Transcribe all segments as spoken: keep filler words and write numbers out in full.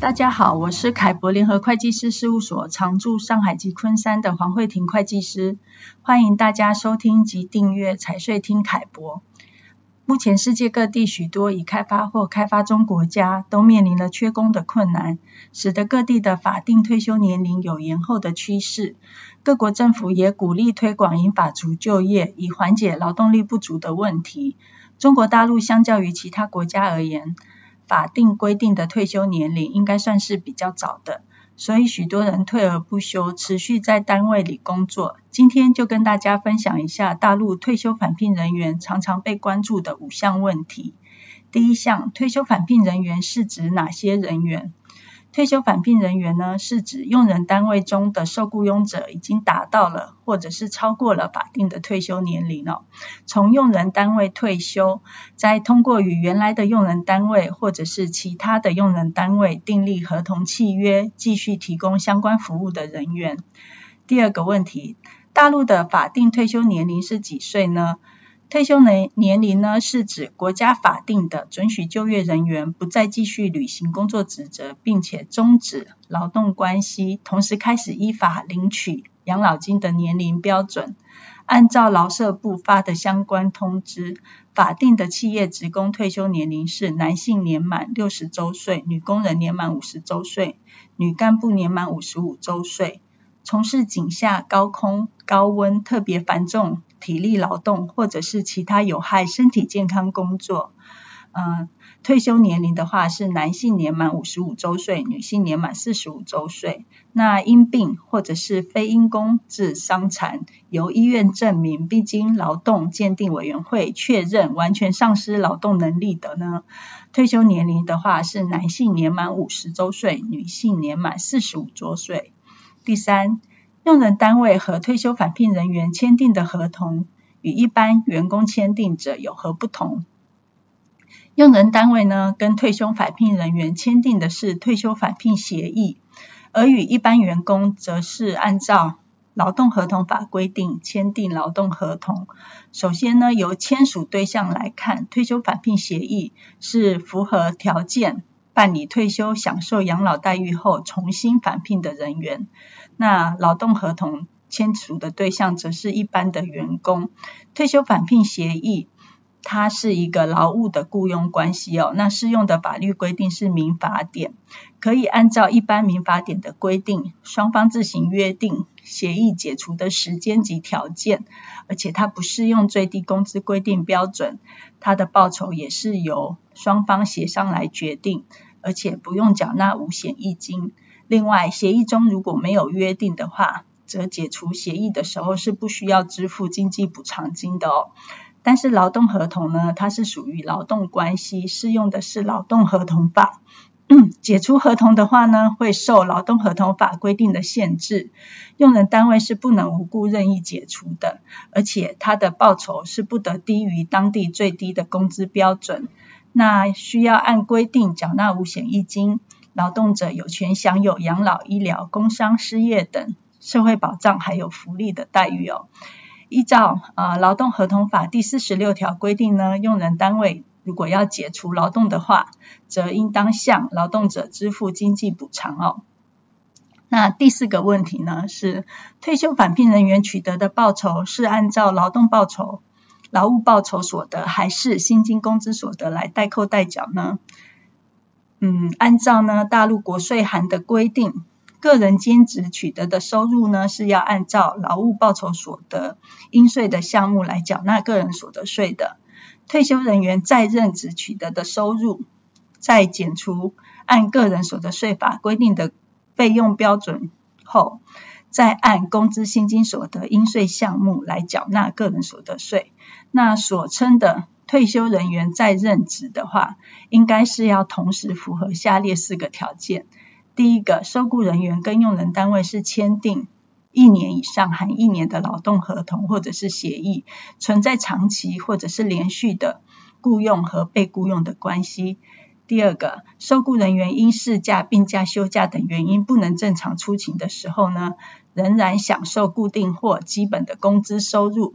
大家好，我是凯博联合会计师事务所常驻上海及昆山的黄慧婷会计师，欢迎大家收听及订阅财税听凯博。目前世界各地许多已开发或开发中国家都面临了缺工的困难，使得各地的法定退休年龄有延后的趋势。各国政府也鼓励推广银发族就业，以缓解劳动力不足的问题。中国大陆相较于其他国家而言，法定规定的退休年龄应该算是比较早的，所以许多人退而不休，持续在单位里工作。今天就跟大家分享一下大陆退休返聘人员常常被关注的五项问题。第一项，退休返聘人员是指哪些人员？退休返聘人员呢，是指用人单位中的受雇佣者已经达到了或者是超过了法定的退休年龄哦，从用人单位退休，再通过与原来的用人单位或者是其他的用人单位订立合同契约，继续提供相关服务的人员。第二个问题，大陆的法定退休年龄是几岁呢？退休年年龄呢，是指国家法定的准许就业人员不再继续履行工作职责，并且终止劳动关系，同时开始依法领取养老金的年龄标准。按照劳社部发的相关通知，法定的企业职工退休年龄是男性年满六十周岁，女工人年满五十周岁，女干部年满五十五周岁。从事井下、高空、高温、特别繁重体力劳动或者是其他有害身体健康工作，呃，退休年龄的话是男性年满五十五周岁，女性年满四十五周岁。那因病或者是非因公致伤残，由医院证明并经劳动鉴定委员会确认完全丧失劳动能力的呢，退休年龄的话是男性年满五十周岁，女性年满四十五周岁。第三，用人单位和退休返聘人员签订的合同与一般员工签订者有何不同？用人单位呢，跟退休返聘人员签订的是退休返聘协议，而与一般员工则是按照劳动合同法规定签订劳动合同。首先呢，由签署对象来看，退休返聘协议是符合条件办理退休享受养老待遇后重新返聘的人员。那劳动合同签署的对象则是一般的员工。退休返聘协议它是一个劳务的雇佣关系哦，那适用的法律规定是民法典，可以按照一般民法典的规定，双方自行约定协议解除的时间及条件，而且它不适用最低工资规定标准，它的报酬也是由双方协商来决定，而且不用缴纳五险一金。另外，协议中如果没有约定的话，则解除协议的时候是不需要支付经济补偿金的哦。但是劳动合同呢，它是属于劳动关系，适用的是劳动合同法。嗯，解除合同的话呢，会受劳动合同法规定的限制，用人单位是不能无故任意解除的，而且它的报酬是不得低于当地最低的工资标准。那需要按规定缴纳五险一金，劳动者有权享有养老、医疗、工伤、失业等社会保障还有福利的待遇哦。依照呃劳动合同法第四十六条规定呢，用人单位如果要解除劳动的话，则应当向劳动者支付经济补偿哦。那第四个问题呢，是退休返聘人员取得的报酬是按照劳动报酬、劳务报酬所得还是薪金工资所得来代扣代缴呢？嗯，按照呢大陆国税函的规定，个人兼职取得的收入呢，是要按照劳务报酬所得应税的项目来缴纳个人所得税的。退休人员在任职取得的收入，在减除按个人所得税法规定的费用标准后，再按工资薪金所得应税项目来缴纳个人所得税。那所称的退休人员在任职的话，应该是要同时符合下列四个条件。第一个，受雇人员跟用人单位是签订一年以上含一年的劳动合同或者是协议，存在长期或者是连续的雇用和被雇用的关系。第二个，受雇人员因事假、病假、休假等原因不能正常出勤的时候呢，仍然享受固定或基本的工资收入。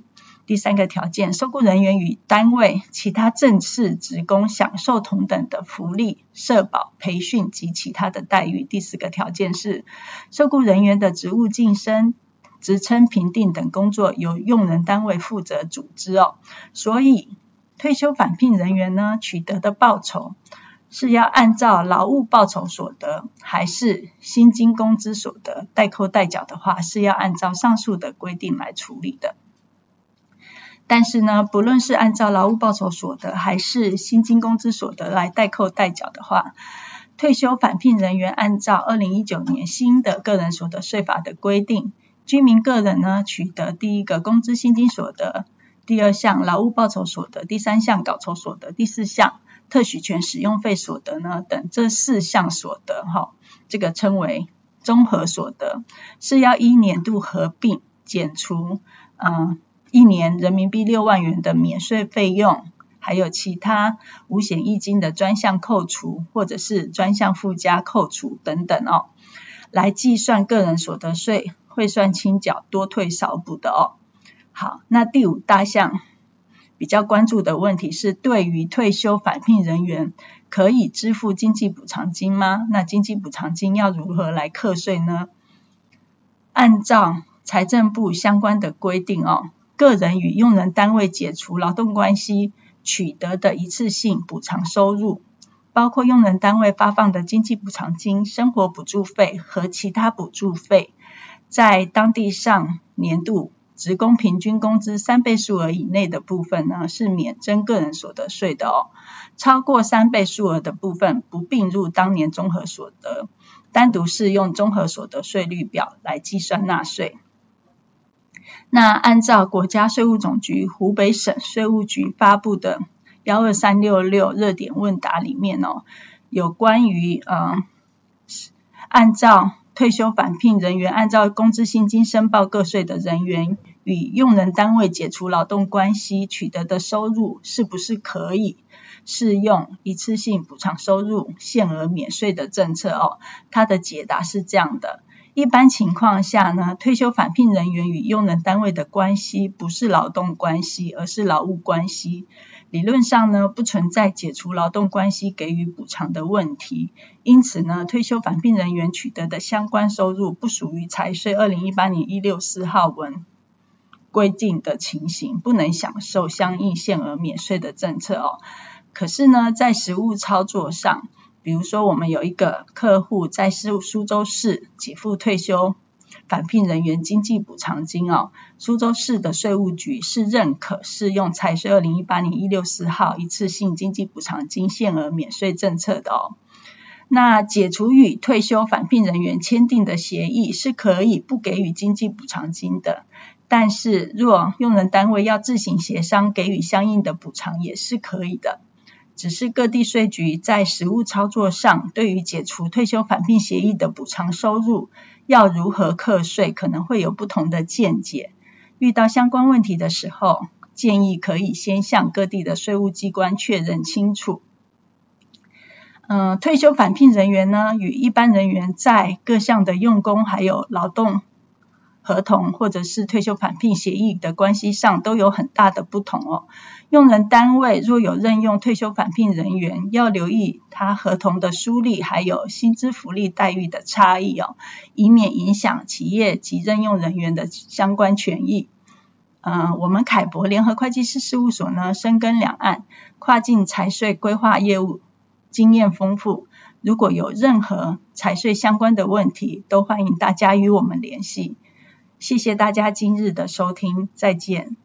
第三个条件，受雇人员与单位其他正式职工享受同等的福利、社保、培训及其他的待遇。第四个条件是，受雇人员的职务晋升、职称评定等工作由用人单位负责组织哦。所以退休返聘人员呢，取得的报酬是要按照劳务报酬所得，还是薪金工资所得？代扣代缴的话，是要按照上述的规定来处理的。但是呢，不论是按照劳务报酬所得还是薪金工资所得来代扣代缴的话，退休返聘人员按照二零一九年新的个人所得税法的规定，居民个人呢取得第一个工资薪金所得，第二项劳务报酬所得，第三项稿酬所得，第四项特许权使用费所得呢等这四项所得，哦，这个称为综合所得，是要依年度合并减除嗯一年人民币六万元的免税费用，还有其他五险一金的专项扣除或者是专项附加扣除等等哦，来计算个人所得税汇算清缴多退少补的哦。好，那第五大项比较关注的问题是，对于退休返聘人员可以支付经济补偿金吗？那经济补偿金要如何来课税呢？按照财政部相关的规定哦，个人与用人单位解除劳动关系取得的一次性补偿收入，包括用人单位发放的经济补偿金、生活补助费和其他补助费，在当地上年度职工平均工资三倍数额以内的部分呢，是免征个人所得税的哦。超过三倍数额的部分不并入当年综合所得，单独适用综合所得税率表来计算纳税。那按照国家税务总局湖北省税务局发布的一二三六六热点问答里面哦，有关于呃按照退休返聘人员按照工资薪金申报个税的人员与用人单位解除劳动关系取得的收入，是不是可以适用一次性补偿收入限额免税的政策哦？它的解答是这样的。一般情况下呢，退休返聘人员与用人单位的关系不是劳动关系，而是劳务关系。理论上呢，不存在解除劳动关系给予补偿的问题。因此呢，退休返聘人员取得的相关收入不属于财税二零一八年一六四号文规定的情形，不能享受相应限额免税的政策哦。可是呢，在实务操作上，比如说我们有一个客户在苏州市给付退休返聘人员经济补偿金哦，苏州市的税务局是认可适用财税二零一八年一六四号一次性经济补偿金限额免税政策的哦。那解除与退休返聘人员签订的协议是可以不给予经济补偿金的，但是若用人单位要自行协商给予相应的补偿也是可以的。只是各地税局在实务操作上，对于解除退休返聘协议的补偿收入要如何课税，可能会有不同的见解。遇到相关问题的时候，建议可以先向各地的税务机关确认清楚。呃，退休返聘人员呢，与一般人员在各项的用工还有劳动合同或者是退休返聘协议的关系上都有很大的不同哦。用人单位若有任用退休返聘人员，要留意他合同的书例还有薪资福利待遇的差异哦，以免影响企业及任用人员的相关权益。呃，我们凯博联合会计师事务所呢，深耕两岸，跨境财税规划业务经验丰富。如果有任何财税相关的问题，都欢迎大家与我们联系。谢谢大家今日的收听，再见。